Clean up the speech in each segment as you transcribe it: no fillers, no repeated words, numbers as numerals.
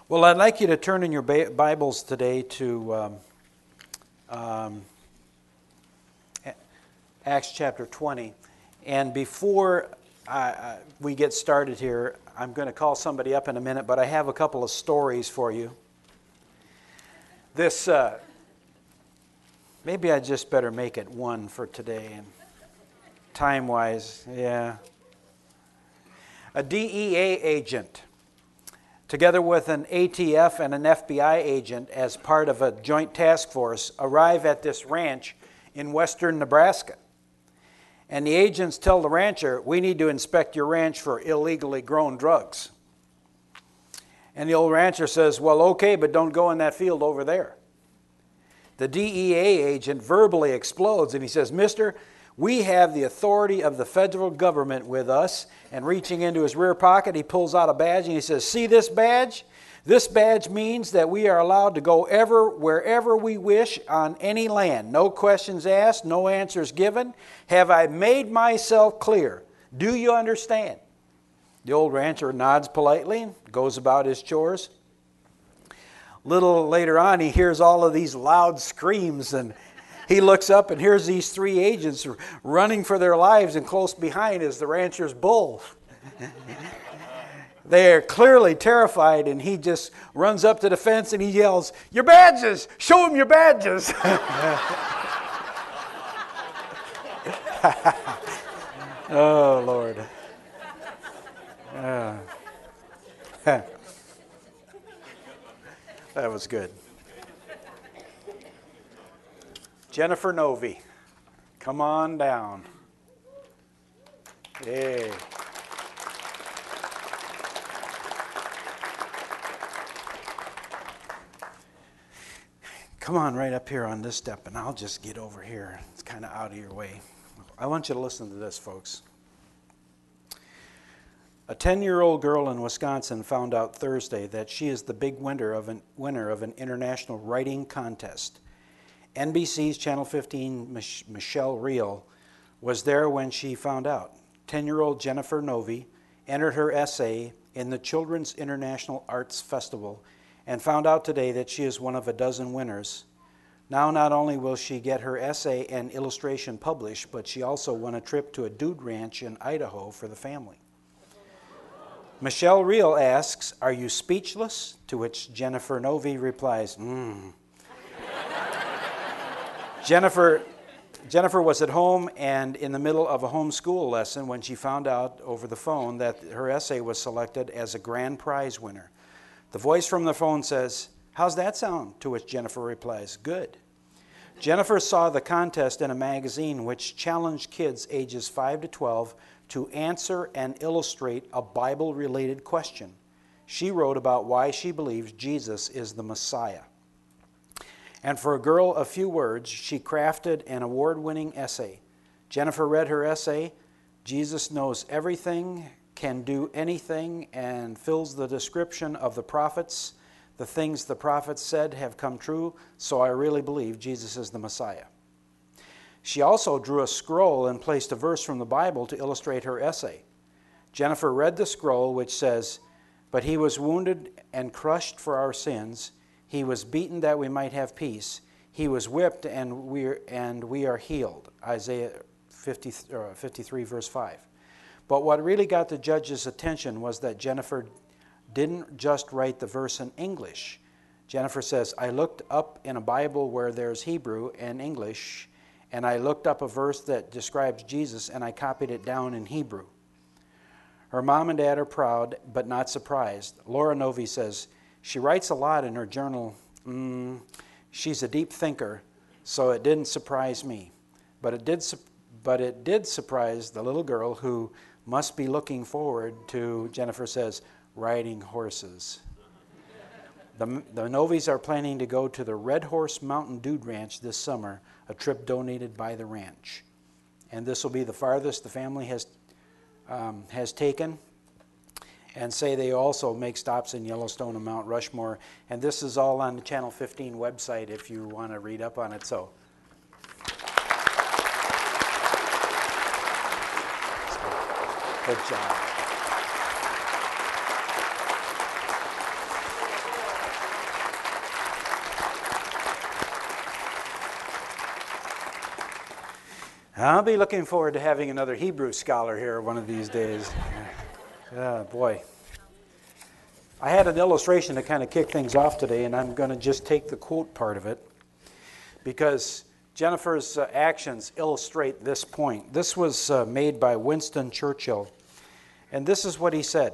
Well, I'd like you to turn in your Bibles today to Acts chapter 20. And before we get started here, I'm going to call somebody up in a minute, but I have a couple of stories for you. This, maybe I just better make it one for today. And time-wise, yeah. A DEA agent, together with an ATF and an FBI agent as part of a joint task force, arrive at this ranch in western Nebraska. And the agents tell the rancher, we need to inspect your ranch for illegally grown drugs. And the old rancher says, well, okay, but don't go in that field over there. The DEA agent verbally explodes and he says, mister, we have the authority of the federal government with us. And reaching into his rear pocket, he pulls out a badge and he says, see this badge? This badge means that we are allowed to go wherever we wish on any land. No questions asked, no answers given. Have I made myself clear? Do you understand? The old rancher nods politely, goes about his chores. Little later on, he hears all of these loud screams, and he looks up and hears these three agents running for their lives, and close behind is the rancher's bull. They are clearly terrified, and he just runs up to the fence and he yells, your badges! Show them your badges! Oh, Lord. That was good. Jennifer Novy, come on down. Hey. Come on right up here on this step, and I'll just get over here. It's kind of out of your way. I want you to listen to this, folks. A 10-year-old girl in Wisconsin found out Thursday that she is the big winner of an international writing contest. NBC's Channel 15 Michelle Reel was there when she found out. 10-year-old Jennifer Novy entered her essay in the Children's International Arts Festival and found out today that she is one of a dozen winners. Now not only will she get her essay and illustration published, but she also won a trip to a dude ranch in Idaho for the family. Michelle Reel asks, are you speechless? To which Jennifer Novy replies, Jennifer was at home and in the middle of a homeschool lesson when she found out over the phone that her essay was selected as a grand prize winner. The voice from the phone says, how's that sound? To which Jennifer replies, good. Jennifer saw the contest in a magazine which challenged kids ages 5 to 12 to answer and illustrate a Bible-related question. She wrote about why she believes Jesus is the Messiah. And for a girl of few words, she crafted an award-winning essay. Jennifer read her essay, Jesus knows everything, can do anything, and fills the description of the prophets. The things the prophets said have come true, so I really believe Jesus is the Messiah. She also drew a scroll and placed a verse from the Bible to illustrate her essay. Jennifer read the scroll, which says, but he was wounded and crushed for our sins. He was beaten that we might have peace. He was whipped and we are healed. Isaiah 53 verse 5. But what really got the judge's attention was that Jennifer didn't just write the verse in English. Jennifer says, I looked up in a Bible where there's Hebrew and English, and I looked up a verse that describes Jesus, and I copied it down in Hebrew. Her mom and dad are proud, but not surprised. Laura Novy says, she writes a lot in her journal. She's a deep thinker, so it didn't surprise me. But it did surprise the little girl who must be looking forward to, Jennifer says, riding horses. The Novys are planning to go to the Red Horse Mountain Dude Ranch this summer, a trip donated by the ranch. And this will be the farthest the family has taken. And say they also make stops in Yellowstone and Mount Rushmore. And this is all on the Channel 15 website if you want to read up on it. So, good job. I'll be looking forward to having another Hebrew scholar here one of these days. Boy. I had an illustration to kind of kick things off today, and I'm going to just take the quote part of it because Jennifer's actions illustrate this point. This was made by Winston Churchill, and this is what he said.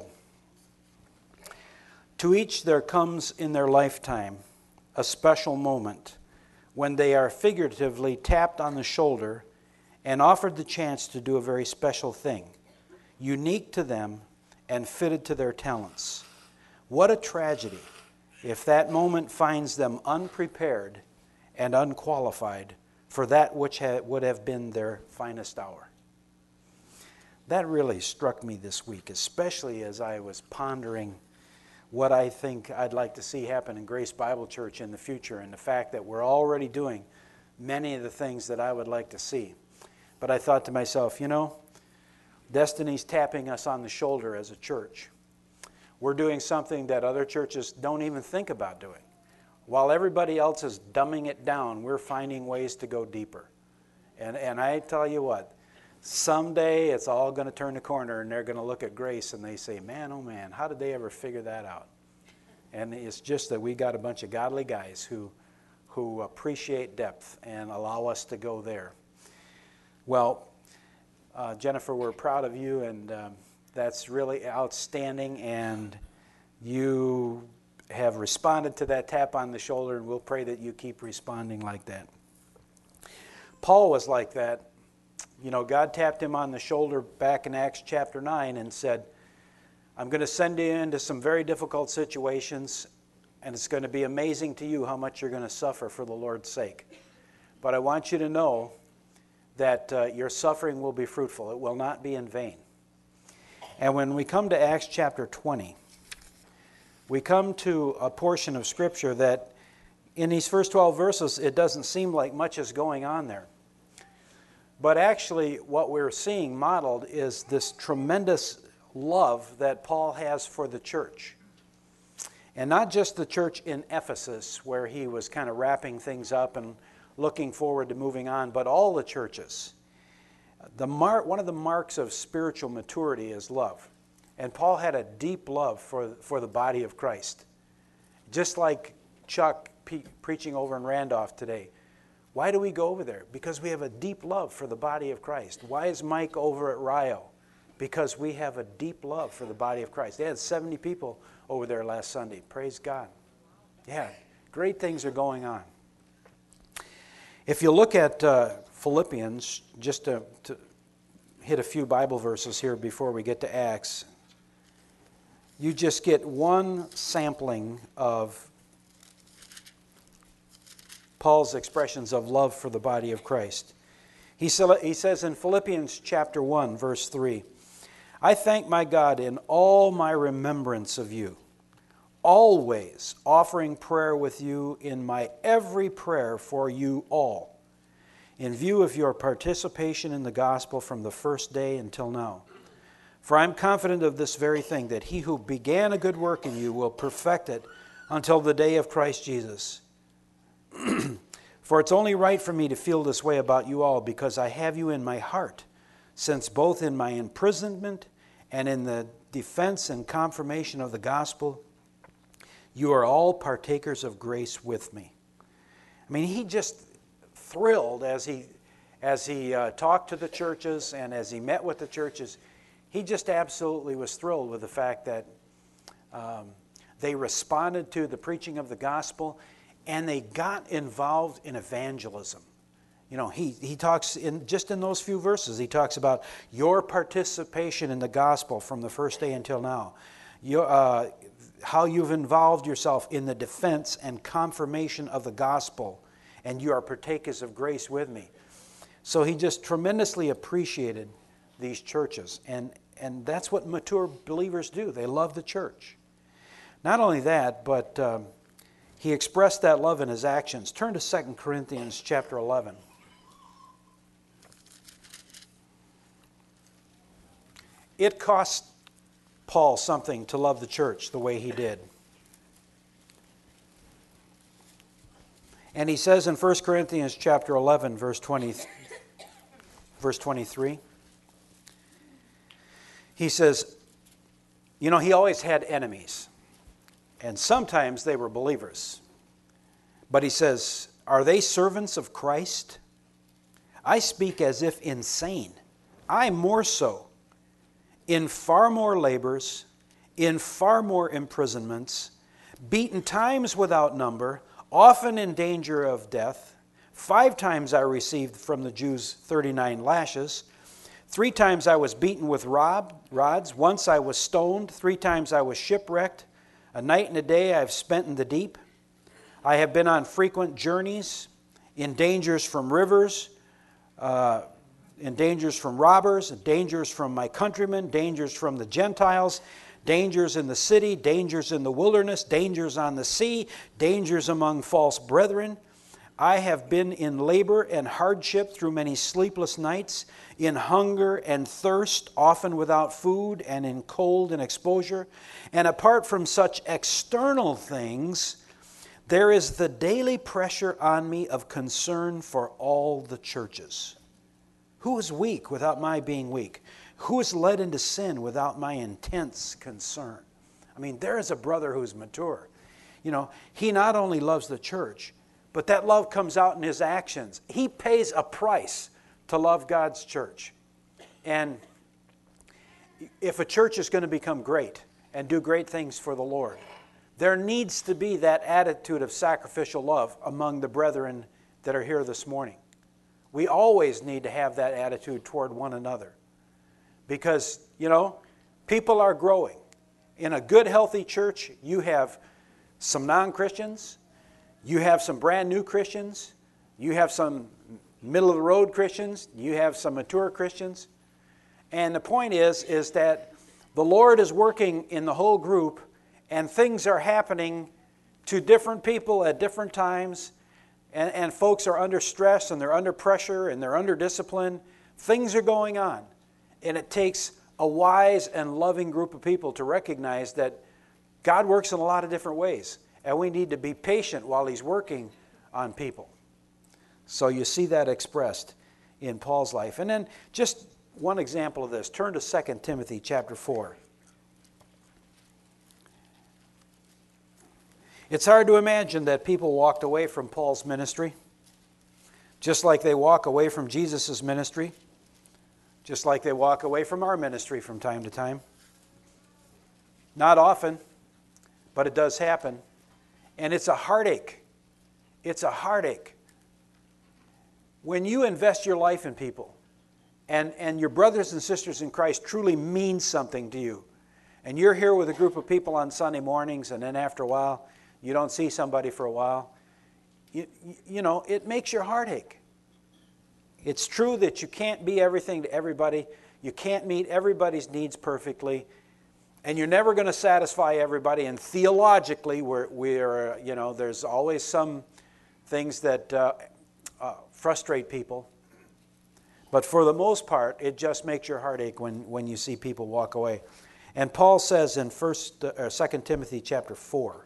To each there comes in their lifetime a special moment when they are figuratively tapped on the shoulder and offered the chance to do a very special thing, unique to them and fitted to their talents. What a tragedy if that moment finds them unprepared and unqualified for that which would have been their finest hour. That really struck me this week, especially as I was pondering what I think I'd like to see happen in Grace Bible Church in the future, and the fact that we're already doing many of the things that I would like to see. But I thought to myself, Destiny's tapping us on the shoulder as a church. We're doing something that other churches don't even think about doing. While everybody else is dumbing it down, we're finding ways to go deeper. And I tell you what, someday it's all going to turn the corner and they're going to look at Grace and they say, man, oh man, how did they ever figure that out? And it's just that we got a bunch of godly guys who appreciate depth and allow us to go there. Well, Jennifer, we're proud of you, and that's really outstanding, and you have responded to that tap on the shoulder, and we'll pray that you keep responding like that. Paul was like that. God tapped him on the shoulder back in Acts chapter 9 and said, I'm going to send you into some very difficult situations, and it's going to be amazing to you how much you're going to suffer for the Lord's sake. But I want you to know that your suffering will be fruitful. It will not be in vain. And when we come to Acts chapter 20, we come to a portion of Scripture that in these first 12 verses, it doesn't seem like much is going on there. But actually, what we're seeing modeled is this tremendous love that Paul has for the church. And not just the church in Ephesus, where he was kind of wrapping things up and looking forward to moving on, but all the churches. One of the marks of spiritual maturity is love. And Paul had a deep love for the body of Christ. Just like Chuck preaching over in Randolph today. Why do we go over there? Because we have a deep love for the body of Christ. Why is Mike over at Rio? Because we have a deep love for the body of Christ. They had 70 people over there last Sunday. Praise God. Yeah, great things are going on. If you look at Philippians, just to hit a few Bible verses here before we get to Acts, you just get one sampling of Paul's expressions of love for the body of Christ. He says in Philippians chapter 1, verse 3, I thank my God in all my remembrance of you, always offering prayer with you in my every prayer for you all, in view of your participation in the gospel from the first day until now. For I am confident of this very thing, that he who began a good work in you will perfect it until the day of Christ Jesus. For it's only right for me to feel this way about you all, because I have you in my heart, since both in my imprisonment and in the defense and confirmation of the gospel, you are all partakers of grace with me. I mean, he just thrilled as he talked to the churches and as he met with the churches. He just absolutely was thrilled with the fact that they responded to the preaching of the gospel and they got involved in evangelism. He talks in those few verses, he talks about your participation in the gospel from the first day until now. How you've involved yourself in the defense and confirmation of the gospel, and you are partakers of grace with me. So he just tremendously appreciated these churches, and that's what mature believers do. They love the church. Not only that, but he expressed that love in his actions. Turn to 2 Corinthians chapter 11. It cost Paul something to love the church the way he did. And he says in 1 Corinthians chapter 11, verse 20, verse 23. He says, he always had enemies. And sometimes they were believers. But he says, are they servants of Christ? I speak as if insane. I more so. In far more labors, in far more imprisonments, beaten times without number, often in danger of death. 5 times I received from the Jews 39 lashes. 3 times I was beaten with rods. Once I was stoned. 3 times I was shipwrecked. A night and a day I have spent in the deep. I have been on frequent journeys, in dangers from rivers, in dangers from robbers, dangers from my countrymen, dangers from the Gentiles, dangers in the city, dangers in the wilderness, dangers on the sea, dangers among false brethren. I have been in labor and hardship through many sleepless nights, in hunger and thirst, often without food, and in cold and exposure. And apart from such external things, there is the daily pressure on me of concern for all the churches. Who is weak without my being weak? Who is led into sin without my intense concern? I mean, there is a brother who's mature. He not only loves the church, but that love comes out in his actions. He pays a price to love God's church. And if a church is going to become great and do great things for the Lord, there needs to be that attitude of sacrificial love among the brethren that are here this morning. We always need to have that attitude toward one another. Because, people are growing. In a good, healthy church, you have some non-Christians, you have some brand new Christians, you have some middle-of-the-road Christians, you have some mature Christians. And the point is that the Lord is working in the whole group, and things are happening to different people at different times, and folks are under stress, and they're under pressure, and they're under discipline. Things are going on. And it takes a wise and loving group of people to recognize that God works in a lot of different ways. And we need to be patient while He's working on people. So you see that expressed in Paul's life. And then just one example of this. Turn to 2 Timothy chapter 4. It's hard to imagine that people walked away from Paul's ministry, just like they walk away from Jesus' ministry, just like they walk away from our ministry from time to time. Not often, but it does happen. And it's a heartache. It's a heartache. When you invest your life in people, and your brothers and sisters in Christ truly mean something to you, and you're here with a group of people on Sunday mornings, and then after a while, you don't see somebody for a while, it makes your heart ache. It's true that you can't be everything to everybody. You can't meet everybody's needs perfectly. And you're never going to satisfy everybody. And theologically, there's always some things that frustrate people. But for the most part, it just makes your heart ache when you see people walk away. And Paul says in 2 Timothy chapter 4,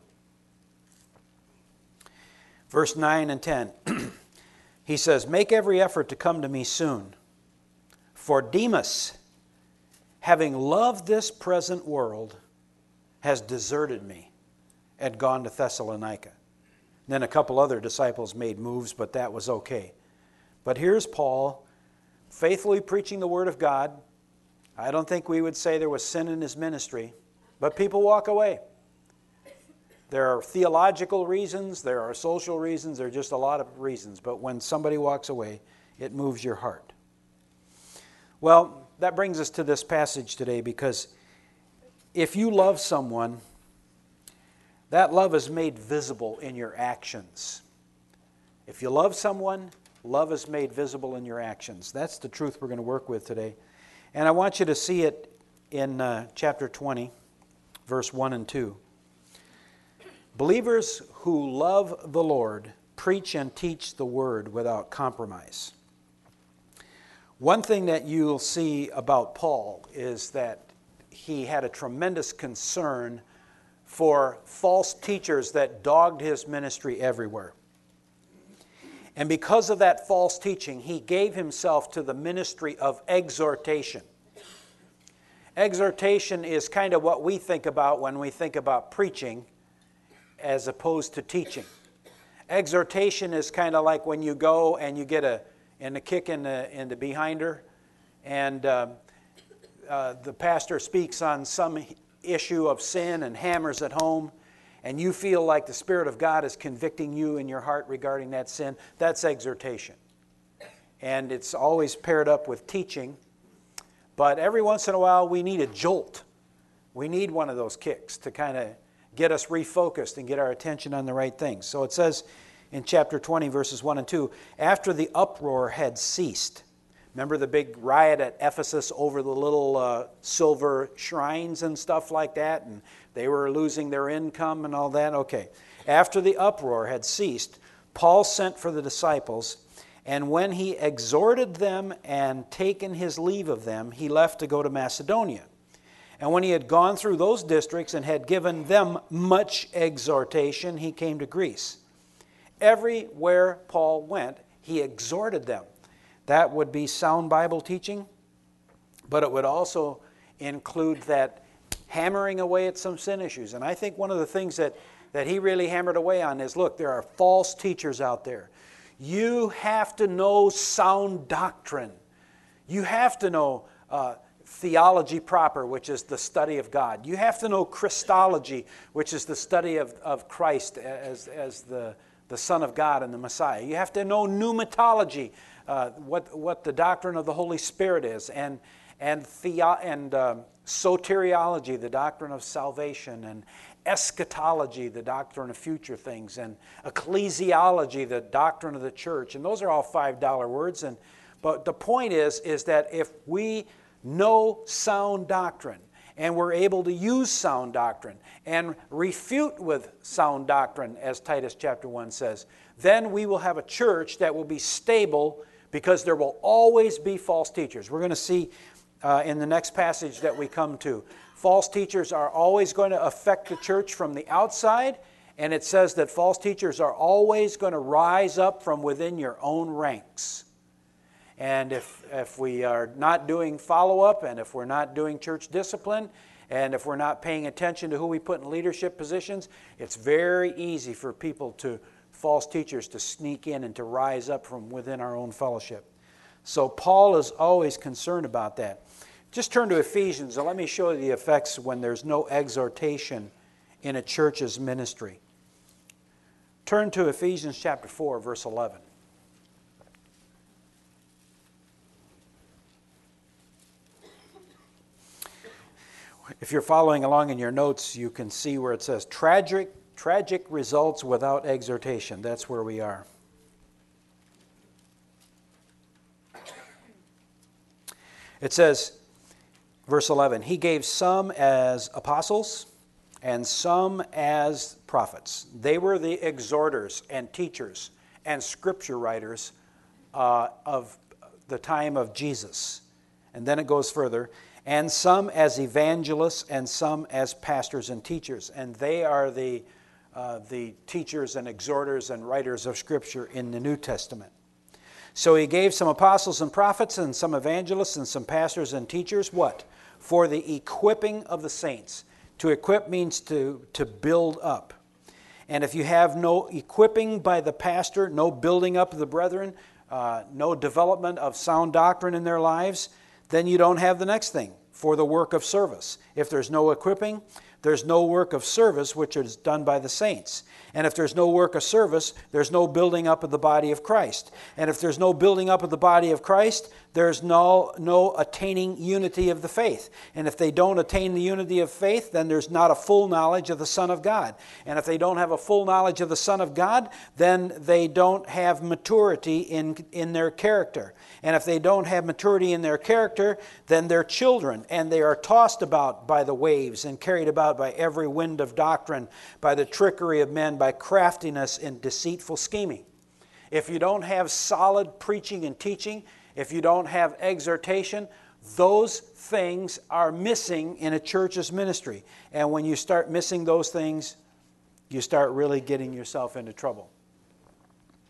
verse 9 and 10, he says, "Make every effort to come to me soon. For Demas, having loved this present world, has deserted me and gone to Thessalonica." Then a couple other disciples made moves, but that was okay. But here's Paul, faithfully preaching the Word of God. I don't think we would say there was sin in his ministry, but people walk away. There are theological reasons, there are social reasons, there are just a lot of reasons. But when somebody walks away, it moves your heart. Well, that brings us to this passage today, because if you love someone, that love is made visible in your actions. If you love someone, love is made visible in your actions. That's the truth we're going to work with today. And I want you to see it in chapter 20, verse 1 and 2. Believers who love the Lord preach and teach the Word without compromise. One thing that you'll see about Paul is that he had a tremendous concern for false teachers that dogged his ministry everywhere. And because of that false teaching, he gave himself to the ministry of exhortation. Exhortation is kind of what we think about when we think about preaching as opposed to teaching. Exhortation is kind of like when you go and you get a kick in the behinder, and the pastor speaks on some issue of sin and hammers it home, and you feel like the Spirit of God is convicting you in your heart regarding that sin. That's exhortation. And it's always paired up with teaching. But every once in a while, we need a jolt. We need one of those kicks to kind of get us refocused and get our attention on the right things. So it says in chapter 20, verses 1 and 2, after the uproar had ceased. Remember the big riot at Ephesus over the little silver shrines and stuff like that? And they were losing their income and all that? Okay. After the uproar had ceased, Paul sent for the disciples, and when he exhorted them and taken his leave of them, he left to go to Macedonia. And when he had gone through those districts and had given them much exhortation, he came to Greece. Everywhere Paul went, he exhorted them. That would be sound Bible teaching, but it would also include that hammering away at some sin issues. And I think one of the things that he really hammered away on is, look, there are false teachers out there. You have to know sound doctrine. You have to know theology proper, which is the study of God. You have to know Christology, which is the study of Christ as the Son of God and the Messiah. You have to know pneumatology, what the doctrine of the Holy Spirit is, and soteriology, the doctrine of salvation, and eschatology, the doctrine of future things, and ecclesiology, the doctrine of the church. And those are all $5 words. But the point is that if we know sound doctrine, and we're able to use sound doctrine and refute with sound doctrine, as Titus chapter 1 says, then we will have a church that will be stable, because there will always be false teachers. We're going to see in the next passage that we come to, false teachers are always going to affect the church from the outside, and it says that false teachers are always going to rise up from within your own ranks. And if we are not doing follow-up, and if we're not doing church discipline, and if we're not paying attention to who we put in leadership positions, it's very easy for false teachers to sneak in and to rise up from within our own fellowship. So Paul is always concerned about that. Just turn to Ephesians and let me show you the effects when there's no exhortation in a church's ministry. Turn to Ephesians chapter 4, verse 11. If you're following along in your notes, you can see where it says, tragic results without exhortation. That's where we are. It says, verse 11, he gave some as apostles and some as prophets. They were the exhorters and teachers and scripture writers of the time of Jesus. And then it goes further, and some as evangelists and some as pastors and teachers. And they are the teachers and exhorters and writers of Scripture in the New Testament. So he gave some apostles and prophets and some evangelists and some pastors and teachers. What? For the equipping of the saints. To equip means to build up. And if you have no equipping by the pastor, no building up of the brethren, no development of sound doctrine in their lives, then you don't have the next thing, for the work of service. If there's no equipping, there's no work of service which is done by the saints. And if there's no work of service, there's no building up of the body of Christ. And if there's no building up of the body of Christ, there's no attaining unity of the faith. And if they don't attain the unity of faith, then there's not a full knowledge of the Son of God. And if they don't have a full knowledge of the Son of God, then they don't have maturity in their character. And if they don't have maturity in their character, then they're children, and they are tossed about by the waves and carried about by every wind of doctrine, by the trickery of men, by craftiness and deceitful scheming. If you don't have solid preaching and teaching, if you don't have exhortation, those things are missing in a church's ministry. And when you start missing those things, you start really getting yourself into trouble.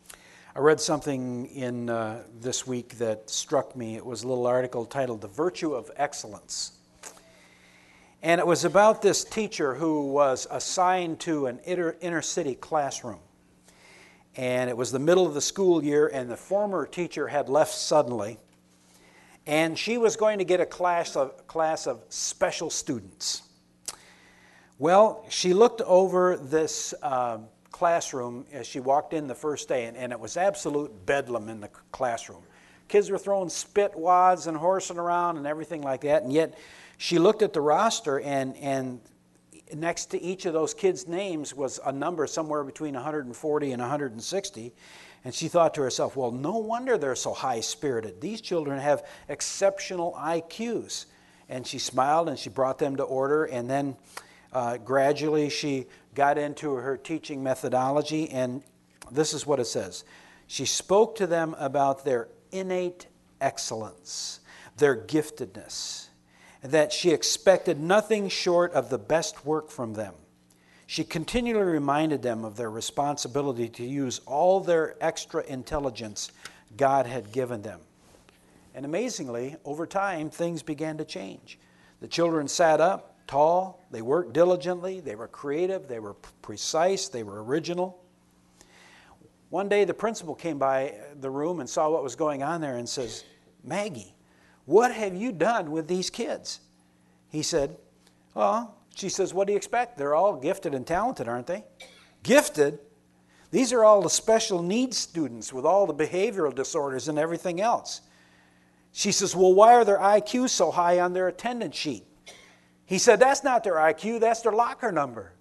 I read something in this week that struck me. It was a little article titled "The Virtue of Excellence." And it was about this teacher who was assigned to an inner city classroom. And it was the middle of the school year, and the former teacher had left suddenly. And she was going to get a class of special students. Well, she looked over this classroom as she walked in the first day, and it was absolute bedlam in the classroom. Kids were throwing spit wads and horsing around and everything like that, and yet she looked at the roster, and next to each of those kids' names was a number somewhere between 140 and 160, and she thought to herself, well, no wonder they're so high-spirited. These children have exceptional IQs. And she smiled, and she brought them to order, and then gradually she got into her teaching methodology, and this is what it says. She spoke to them about their innate excellence, their giftedness, that she expected nothing short of the best work from them. She continually reminded them of their responsibility to use all their extra intelligence God had given them. And amazingly, over time, things began to change. The children sat up tall, they worked diligently, they were creative, they were precise, they were original. One day the principal came by the room and saw what was going on there and says, Maggie, what have you done with these kids? He said, well, she says, what do you expect? They're all gifted and talented, aren't they? Gifted? These are all the special needs students with all the behavioral disorders and everything else. She says, well, why are their IQs so high on their attendance sheet? He said, that's not their IQ, that's their locker number.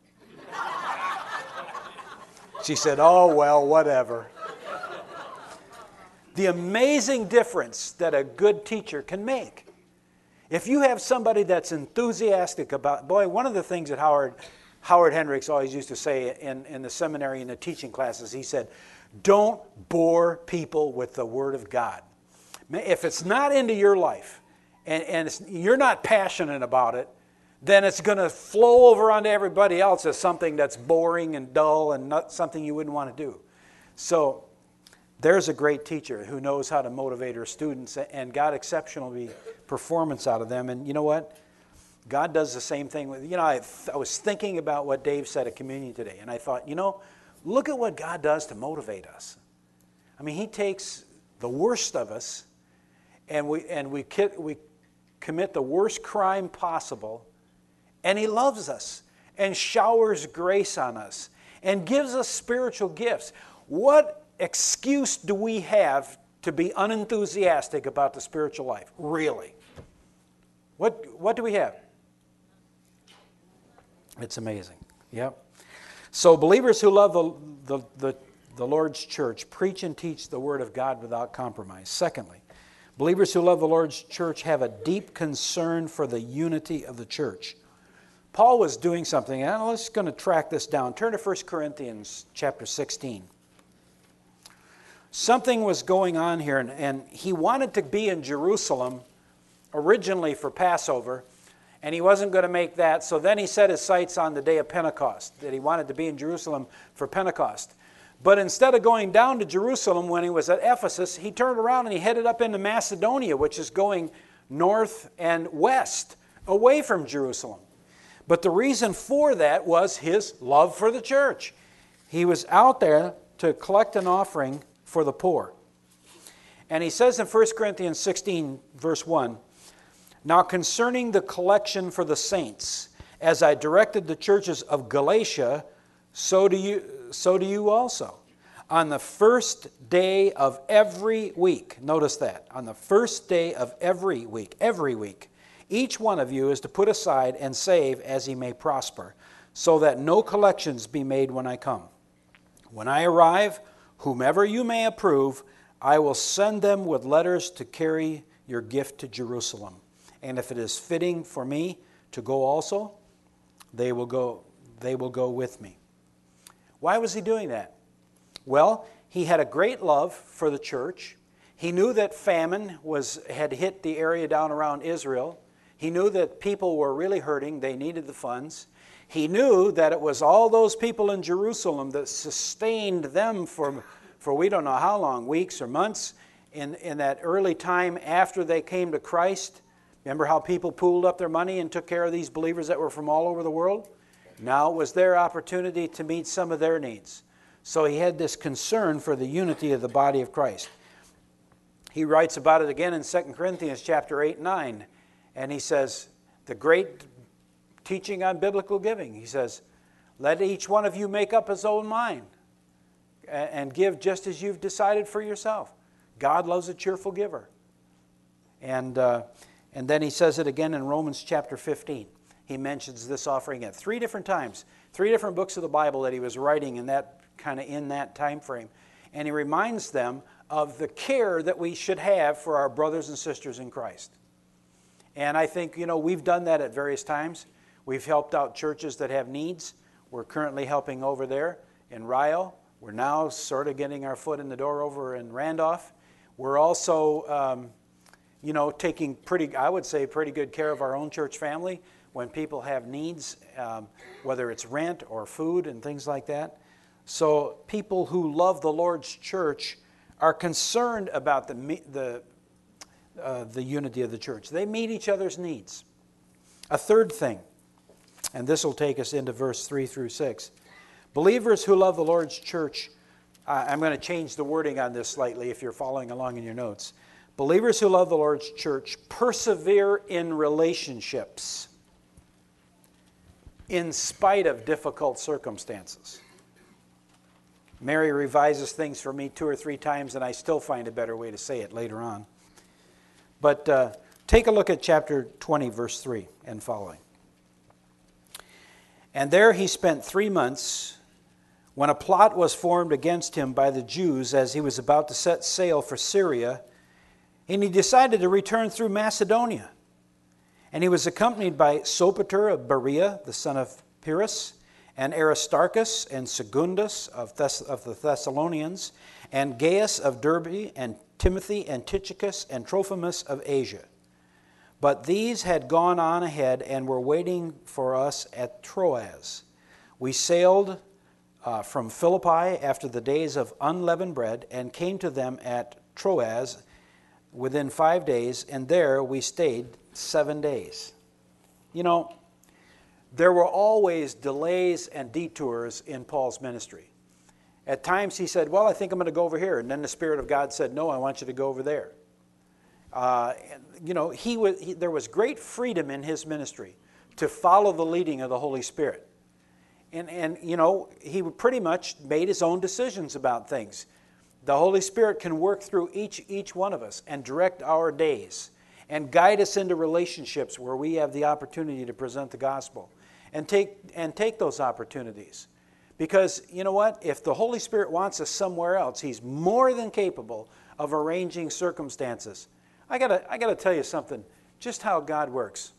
She said, oh, well, whatever. The amazing difference that a good teacher can make. If you have somebody that's enthusiastic about, boy, one of the things that Howard Hendricks always used to say in the seminary and the teaching classes, he said, don't bore people with the Word of God. If it's not into your life and you're not passionate about it, then it's going to flow over onto everybody else as something that's boring and dull and not something you wouldn't want to do. So there's a great teacher who knows how to motivate her students and got exceptional performance out of them. And you know what? God does the same thing with, I was thinking about what Dave said at communion today, and I thought, look at what God does to motivate us. I mean, He takes the worst of us and we commit the worst crime possible, and He loves us and showers grace on us and gives us spiritual gifts. What excuse do we have to be unenthusiastic about the spiritual life? Really? What do we have? It's amazing. Yep. So believers who love the Lord's church preach and teach the Word of God without compromise. Secondly, believers who love the Lord's church have a deep concern for the unity of the church. Paul was doing something, and I'm just going to track this down. Turn to 1 Corinthians chapter 16. Something was going on here, and he wanted to be in Jerusalem originally for Passover, and he wasn't going to make that, so then he set his sights on the day of Pentecost, that he wanted to be in Jerusalem for Pentecost. But instead of going down to Jerusalem when he was at Ephesus, he turned around and he headed up into Macedonia, which is going north and west, away from Jerusalem. But the reason for that was his love for the church. He was out there to collect an offering for the poor. And he says in 1 Corinthians 16, verse 1, now concerning the collection for the saints, as I directed the churches of Galatia, so do you also. On the first day of every week, notice that, on the first day of every week, each one of you is to put aside and save as he may prosper, so that no collections be made when I come. When I arrive, whomever you may approve, I will send them with letters to carry your gift to Jerusalem. And if it is fitting for me to go also, they will go with me. Why was he doing that? Well, he had a great love for the church. He knew that famine had hit the area down around Israel. He knew that people were really hurting. They needed the funds. He knew that it was all those people in Jerusalem that sustained them for for we don't know how long, weeks or months, in that early time after they came to Christ. Remember how people pooled up their money and took care of these believers that were from all over the world? Now it was their opportunity to meet some of their needs. So he had this concern for the unity of the body of Christ. He writes about it again in 2 Corinthians chapter 8 and 9. And he says, the great teaching on biblical giving, he says, let each one of you make up his own mind and give just as you've decided for yourself. God loves a cheerful giver. And then he says it again in Romans chapter 15. He mentions this offering at 3 different times, 3 different books of the Bible that he was writing in that time frame. And he reminds them of the care that we should have for our brothers and sisters in Christ. And I think, we've done that at various times. We've helped out churches that have needs. We're currently helping over there in Rio. We're now sort of getting our foot in the door over in Randolph. We're also, taking pretty good care of our own church family when people have needs, whether it's rent or food and things like that. So people who love the Lord's church are concerned about the unity of the church. They meet each other's needs. A third thing, and this will take us into verse 3 through 6. Believers who love the Lord's church, I'm going to change the wording on this slightly if you're following along in your notes. Believers who love the Lord's church persevere in relationships in spite of difficult circumstances. Mary revises things for me 2 or 3 times, and I still find a better way to say it later on. But take a look at chapter 20, verse 3 and following. And there he spent 3 months, when a plot was formed against him by the Jews as he was about to set sail for Syria, and he decided to return through Macedonia. And he was accompanied by Sopater of Berea, the son of Pyrrhus, and Aristarchus and Secundus of the Thessalonians, and Gaius of Derbe, and Timothy and Tychicus and Trophimus of Asia. But these had gone on ahead and were waiting for us at Troas. We sailed from Philippi after the days of unleavened bread and came to them at Troas within 5 days, and there we stayed 7 days. There were always delays and detours in Paul's ministry. At times he said, well, I think I'm going to go over here. And then the Spirit of God said, no, I want you to go over there. There was great freedom in his ministry to follow the leading of the Holy Spirit. And he pretty much made his own decisions about things. The Holy Spirit can work through each one of us and direct our days and guide us into relationships where we have the opportunity to present the gospel and take those opportunities. Because you know what? If the Holy Spirit wants us somewhere else, He's more than capable of arranging circumstances. I gotta tell you something, just how God works.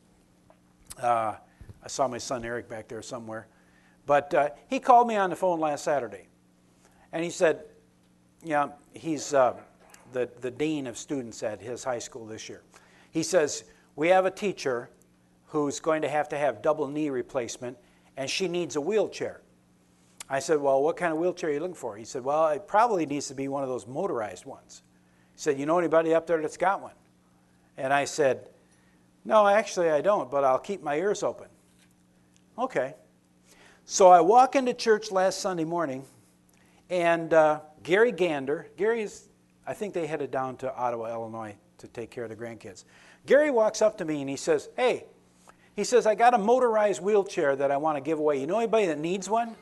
I saw my son Eric back there somewhere. But he called me on the phone last Saturday. And he said, he's the dean of students at his high school this year. He says, we have a teacher who's going to have double knee replacement, and she needs a wheelchair. I said, well, what kind of wheelchair are you looking for? He said, well, it probably needs to be one of those motorized ones. He said, you know anybody up there that's got one? And I said, no, actually I don't, but I'll keep my ears open. Okay. So I walk into church last Sunday morning, and Gary Gander, I think they headed down to Ottawa, Illinois to take care of the grandkids. Gary walks up to me and he says, hey, he says, I got a motorized wheelchair that I want to give away. You know anybody that needs one?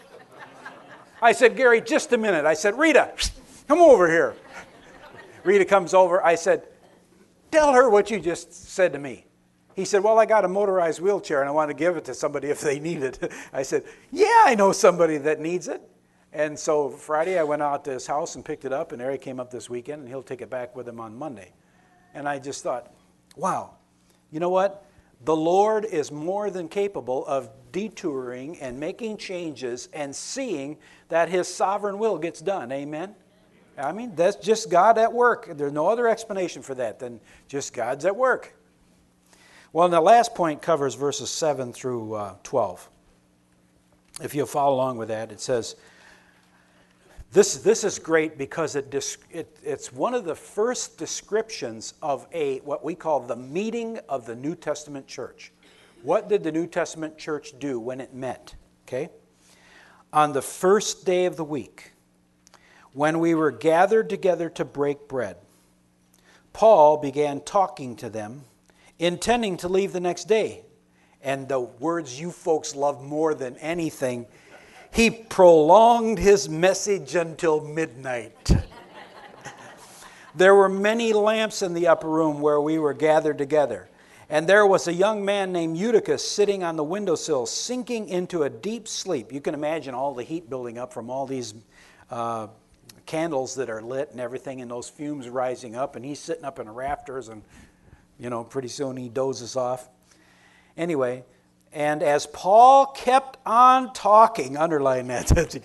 I said, Gary, just a minute. I said, Rita, come over here. Rita comes over. I said, tell her what you just said to me. He said, well, I got a motorized wheelchair and I want to give it to somebody if they need it. I said, yeah, I know somebody that needs it. And so Friday I went out to his house and picked it up, and Eric came up this weekend, and he'll take it back with him on Monday. And I just thought, wow, you know what? The Lord is more than capable of detouring and making changes and seeing that His sovereign will gets done. Amen? I mean, that's just God at work. There's no other explanation for that than just God's at work. Well, and the last point covers verses 7 through 12. If you'll follow along with that, it says, This is great because it's one of the first descriptions of what we call the meeting of the New Testament church. What did the New Testament church do when it met? Okay? On the first day of the week, when we were gathered together to break bread, Paul began talking to them, intending to leave the next day. And the words you folks love more than anything, he prolonged his message until midnight. There were many lamps in the upper room where we were gathered together. And there was a young man named Eutychus sitting on the windowsill, sinking into a deep sleep. You can imagine all the heat building up from all these candles that are lit and everything, and those fumes rising up. And he's sitting up in the rafters, and, pretty soon he dozes off. Anyway, and as Paul kept on talking, underline that,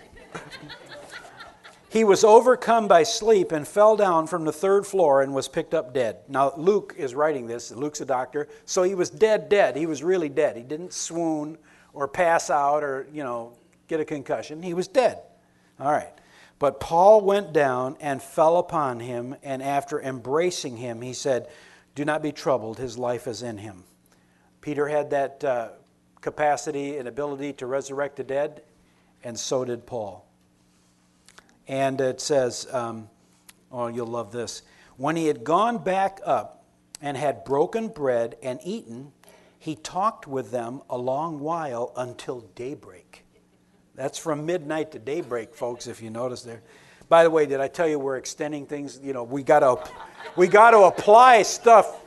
he was overcome by sleep and fell down from the third floor and was picked up dead. Now, Luke is writing this. Luke's a doctor. So he was dead. He was really dead. He didn't swoon or pass out or, get a concussion. He was dead. All right. But Paul went down and fell upon him, and after embracing him, he said, "Do not be troubled. His life is in him." Peter had that capacity and ability to resurrect the dead, and so did Paul. And it says, you'll love this. When he had gone back up and had broken bread and eaten, he talked with them a long while until daybreak. That's from midnight to daybreak, folks, if you notice there. By the way, did I tell you we're extending things? We got to apply stuff,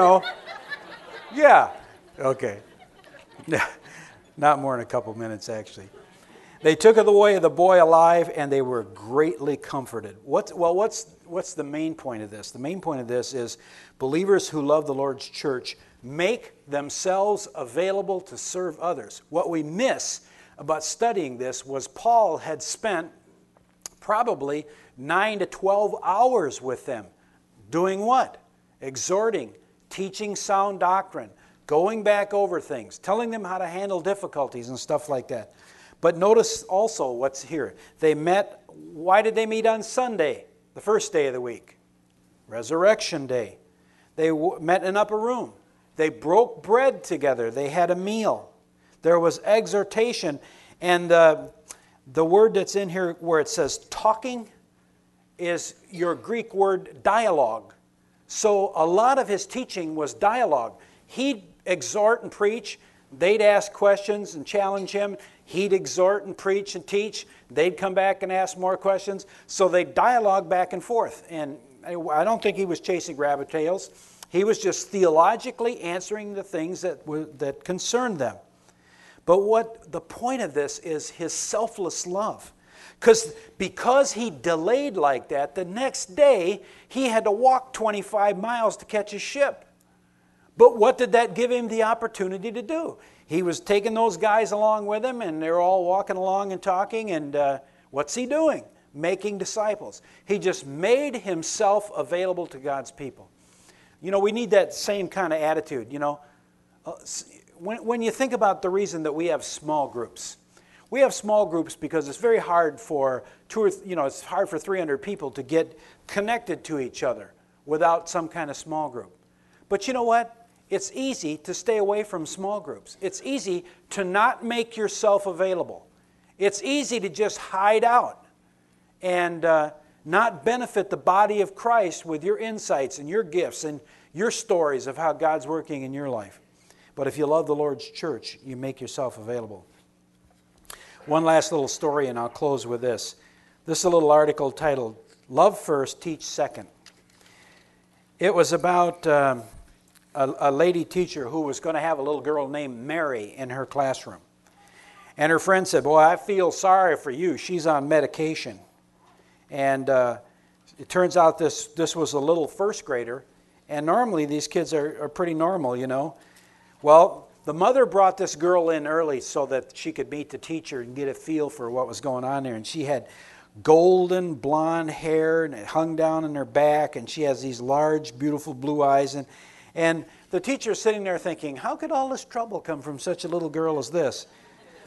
Yeah. Okay. Not more than a couple minutes, actually. They took away the boy alive, and they were greatly comforted. What's the main point of this? The main point of this is believers who love the Lord's church make themselves available to serve others. What we miss about studying this was Paul had spent probably 9 to 12 hours with them. Doing what? Exhorting, teaching sound doctrine, going back over things, telling them how to handle difficulties and stuff like that. But notice also what's here. They met, why did they meet on Sunday, the first day of the week? Resurrection Day. They met in an upper room. They broke bread together. They had a meal. There was exhortation. And the word that's in here where it says talking is your Greek word dialogue. So a lot of his teaching was dialogue. He'd exhort and preach. They'd ask questions and challenge him. He'd exhort and preach and teach. They'd come back and ask more questions. So they'd dialogue back and forth. And I don't think he was chasing rabbit tails. He was just theologically answering the things that concerned them. But what the point of this is his selfless love. Because he delayed like that, the next day he had to walk 25 miles to catch his ship. But what did that give him the opportunity to do? He was taking those guys along with him, and they're all walking along and talking, and what's he doing? Making disciples. He just made himself available to God's people. We need that same kind of attitude. When you think about the reason that we have small groups, we have small groups because it's very hard for it's hard for 300 people to get connected to each other without some kind of small group. But you know what? It's easy to stay away from small groups. It's easy to not make yourself available. It's easy to just hide out and not benefit the body of Christ with your insights and your gifts and your stories of how God's working in your life. But if you love the Lord's church, you make yourself available. One last little story, and I'll close with this. This is a little article titled, "Love First, Teach Second." It was about a lady teacher who was going to have a little girl named Mary in her classroom. And her friend said, "Boy, I feel sorry for you. She's on medication." And it turns out this was a little first grader. And normally these kids are pretty normal, Well, the mother brought this girl in early so that she could meet the teacher and get a feel for what was going on there. And she had golden blonde hair, and it hung down in her back, and she has these large, beautiful blue eyes. And the teacher's sitting there thinking, how could all this trouble come from such a little girl as this?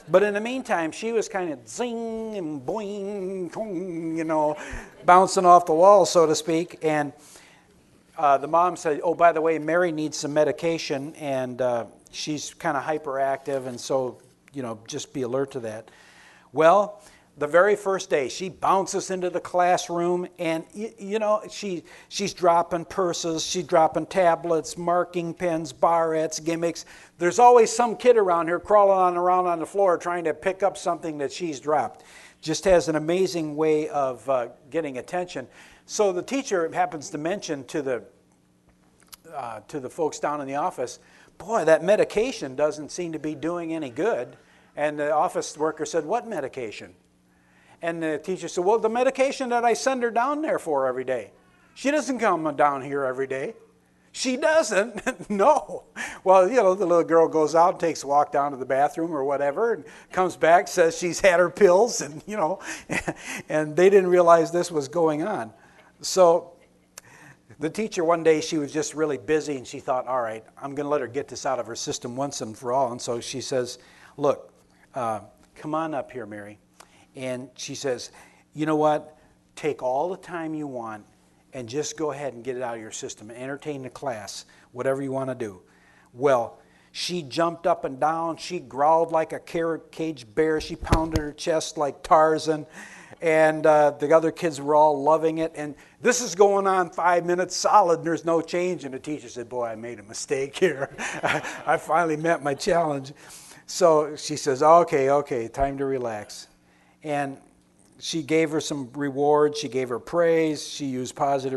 But in the meantime, she was kind of zing and boing, tong, bouncing off the wall, so to speak. And the mom said, oh, by the way, Mary needs some medication, and she's kind of hyperactive, and so, just be alert to that. Well, the very first day, she bounces into the classroom, and, she's dropping purses, she's dropping tablets, marking pens, barrettes, gimmicks. There's always some kid around here crawling around on the floor trying to pick up something that she's dropped. Just has an amazing way of getting attention. So the teacher happens to mention to the folks down in the office, boy, that medication doesn't seem to be doing any good. And the office worker said, what medication? And the teacher said, well, the medication that I send her down there for every day. She doesn't come down here every day. She doesn't? No. Well, the little girl goes out, takes a walk down to the bathroom or whatever, and comes back, says she's had her pills, and, and they didn't realize this was going on. So the teacher, one day, she was just really busy, and she thought, all right, I'm going to let her get this out of her system once and for all. And so she says, look, come on up here, Mary. And she says, you know what? Take all the time you want and just go ahead and get it out of your system and entertain the class, whatever you want to do. Well, she jumped up and down. She growled like a caged bear. She pounded her chest like Tarzan. And the other kids were all loving it. And this is going on 5 minutes solid, and there's no change. And the teacher said, boy, I made a mistake here. I finally met my challenge. So she says, okay, time to relax. And she gave her some reward. She gave her praise. She used positive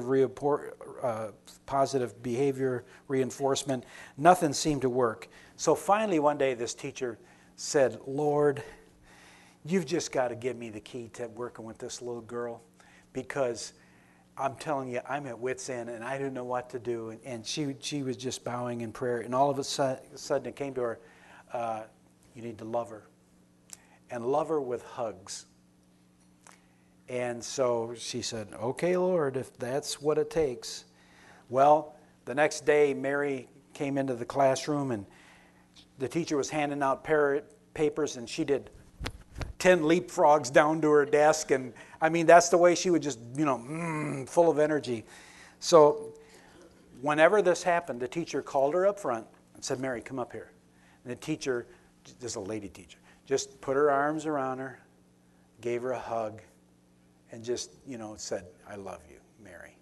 behavior reinforcement. Nothing seemed to work. So finally one day this teacher said, Lord, you've just got to give me the key to working with this little girl, because I'm telling you, I'm at wit's end and I don't know what to do. And she was just bowing in prayer. And all of a sudden it came to her, you need to love her. And love her with hugs. And so she said, okay, Lord, if that's what it takes. Well, the next day, Mary came into the classroom, and the teacher was handing out papers, and she did 10 leapfrogs down to her desk. And, that's the way she would just, full of energy. So whenever this happened, the teacher called her up front and said, Mary, come up here. And the teacher, this is a lady teacher, just put her arms around her, gave her a hug, and just, said, I love you, Mary.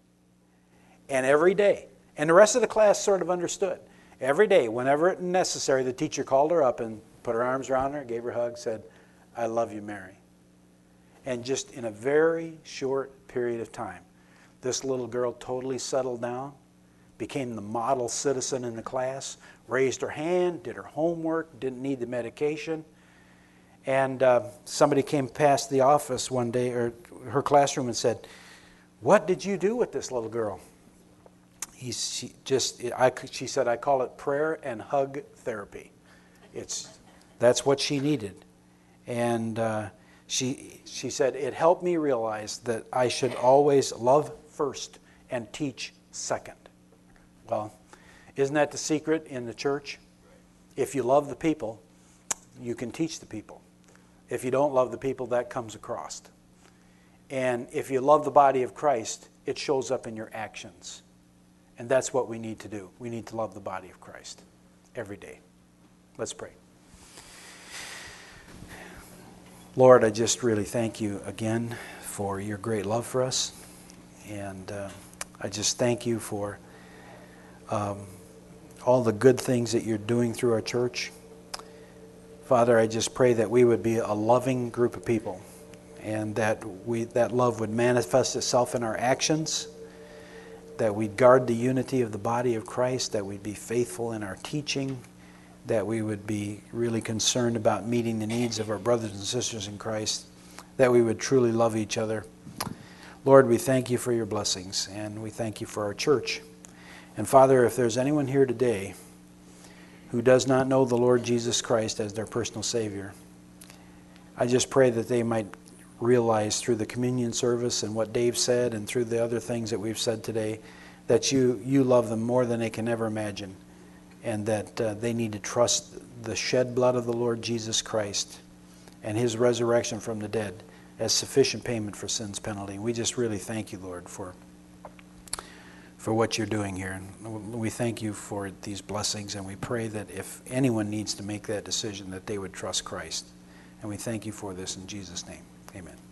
And every day, and the rest of the class sort of understood. Every day, whenever necessary, the teacher called her up and put her arms around her, gave her a hug, said, I love you, Mary. And just in a very short period of time, this little girl totally settled down, became the model citizen in the class, raised her hand, did her homework, didn't need the medication. And somebody came past the office one day, or her classroom, and said, what did you do with this little girl? She said, I call it prayer and hug therapy. That's what she needed. And she said, it helped me realize that I should always love first and teach second. Well, isn't that the secret in the church? If you love the people, you can teach the people. If you don't love the people, that comes across. And if you love the body of Christ, it shows up in your actions. And that's what we need to do. We need to love the body of Christ every day. Let's pray. Lord, I just really thank you again for your great love for us. And I just thank you for all the good things that you're doing through our church. Father, I just pray that we would be a loving group of people, and that love would manifest itself in our actions, that we'd guard the unity of the body of Christ, that we'd be faithful in our teaching, that we would be really concerned about meeting the needs of our brothers and sisters in Christ, that we would truly love each other. Lord, we thank you for your blessings, and we thank you for our church. And Father, if there's anyone here today who does not know the Lord Jesus Christ as their personal Savior, I just pray that they might realize through the communion service and what Dave said and through the other things that we've said today that you love them more than they can ever imagine, and that they need to trust the shed blood of the Lord Jesus Christ and his resurrection from the dead as sufficient payment for sin's penalty. We just really thank you, Lord, for what you're doing here. And we thank you for these blessings, and we pray that if anyone needs to make that decision, that they would trust Christ. And we thank you for this in Jesus' name. Amen.